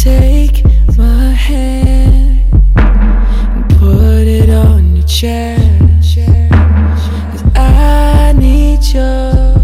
Take my hand and put it on your chest, 'cause I need your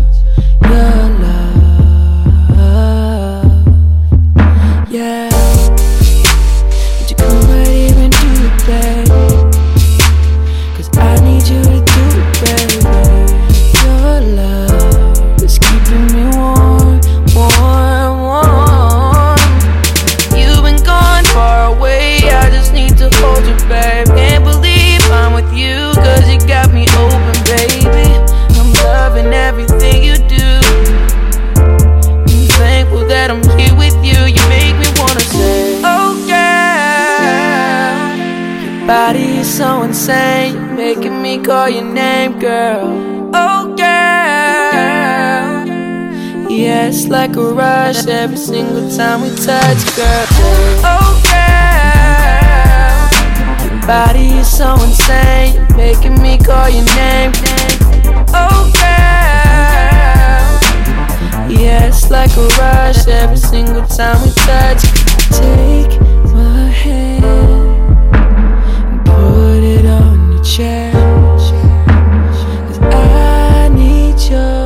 love. Yeah, would you come right here and do it, baby? 'Cause I need you to do it, baby. Your love is keeping me warm, warm, warm. You've been gone far away, I just need to hold you, babe. Can't believe I'm with you, 'cause you got me open, baby. I'm loving everything you do. I'm thankful that I'm here with you. You make me wanna say, oh girl, your body is so insane. You're making me call your name, girl. Oh girl, yeah, it's like a rush every single time we touch, girl. Oh girl, your body is so insane. You're making me call your name. Oh girl, yeah, it's like a rush every single time we touch. Take my hand and put it on your chest, 'cause I need your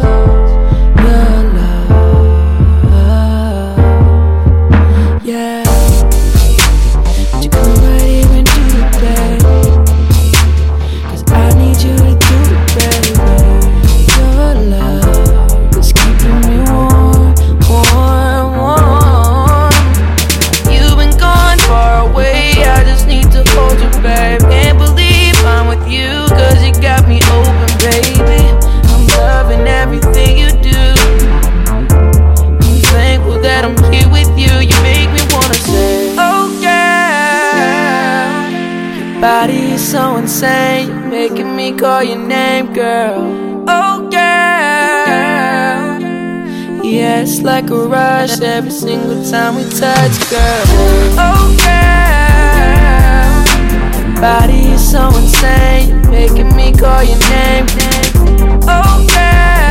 love. Yeah, would you come right here and do it, baby? 'Cause I need you to do it, baby. Your love is keeping me warm, warm, warm. You've been gone far away, I just need to hold you, babe. Can't believe I'm with you, 'cause you got me open, baby. I'm loving everything you do. I'm thankful that I'm here with you. You make me wanna say, oh girl, your body is so insane. You're making me call your name, girl. Oh girl, yeah, it's like a rush every single time we touch, girl. Oh girl, your body is so insane. You're making me call your name. Oh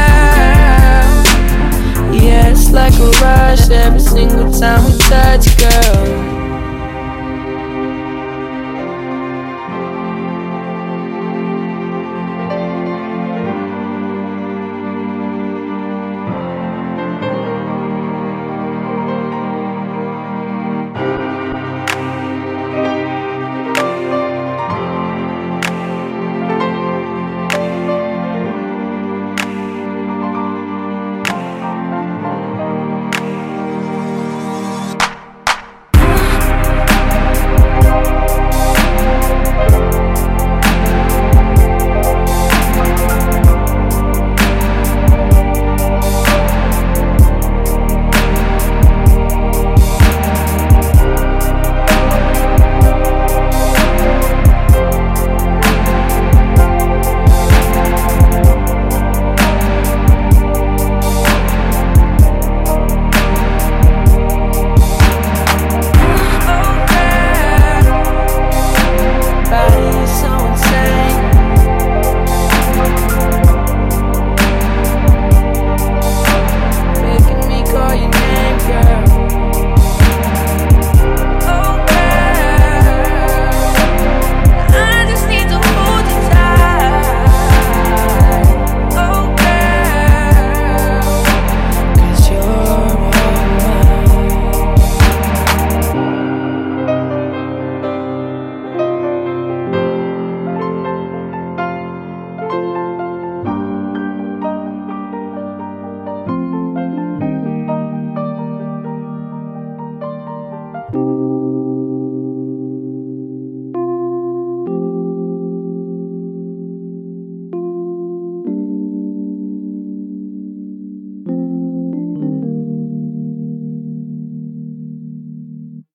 girl, yeah, it's like a rush every single time we touch, girl.